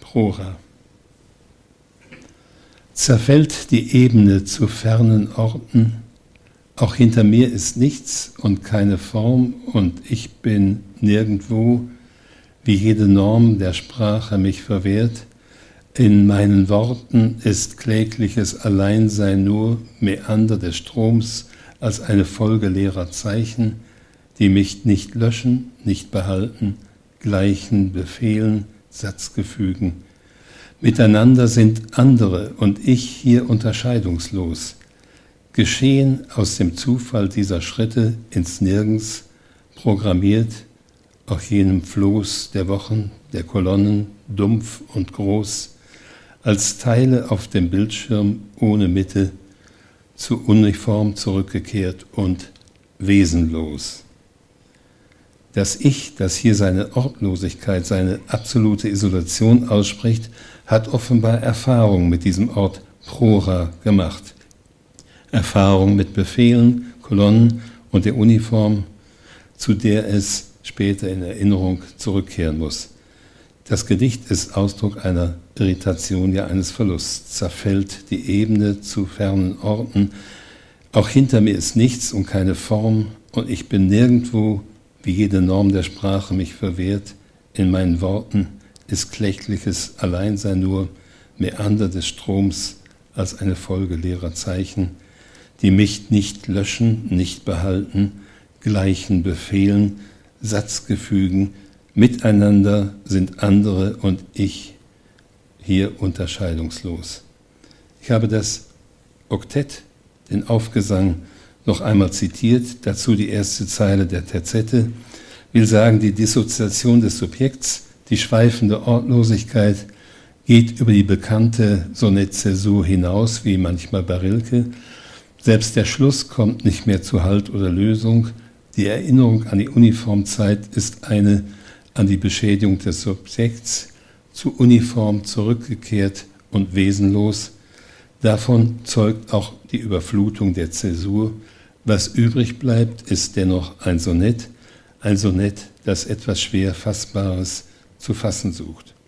Prora. Zerfällt die Ebene zu fernen Orten, auch hinter mir ist nichts und keine Form und ich bin nirgendwo, wie jede Norm der Sprache mich verwehrt. In meinen Worten ist klägliches Alleinsein nur Meander des Stroms als eine Folge leerer Zeichen, die mich nicht löschen, nicht behalten, gleichen, befehlen, Satzgefügen. Miteinander sind andere und ich hier unterscheidungslos. Geschehen aus dem Zufall dieser Schritte ins Nirgends, programmiert, auch jenem Floß der Wochen, der Kolonnen, dumpf und groß, als Teile auf dem Bildschirm ohne Mitte, zu Uniform zurückgekehrt und wesenlos. Das Ich, das hier seine Ortlosigkeit, seine absolute Isolation ausspricht, hat offenbar Erfahrung mit diesem Ort Prora gemacht. Erfahrung mit Befehlen, Kolonnen und der Uniform, zu der es später in Erinnerung zurückkehren muss. Das Gedicht ist Ausdruck einer Irritation, ja eines Verlusts. Zerfällt die Ebene zu fernen Orten. Auch hinter mir ist nichts und keine Form und ich bin nirgendwo, wie jede Norm der Sprache mich verwehrt. In meinen Worten ist klägliches Alleinsein nur Meander des Stroms als eine Folge leerer Zeichen, die mich nicht löschen, nicht behalten, gleichen befehlen, Satzgefügen, miteinander sind andere und ich hier unterscheidungslos. Ich habe das Oktett, den Aufgesang, noch einmal zitiert, dazu die erste Zeile der Terzette, will sagen, die Dissoziation des Subjekts, die schweifende Ortlosigkeit geht über die bekannte Sonett-Zäsur hinaus, wie manchmal bei Rilke. Selbst der Schluss kommt nicht mehr zu Halt oder Lösung. Die Erinnerung an die Uniformzeit ist eine an die Beschädigung des Subjekts, zu Uniform zurückgekehrt und wesenlos. Davon zeugt auch die Überflutung der Zäsur. Was übrig bleibt, ist dennoch ein Sonett, das etwas schwer Fassbares zu fassen sucht.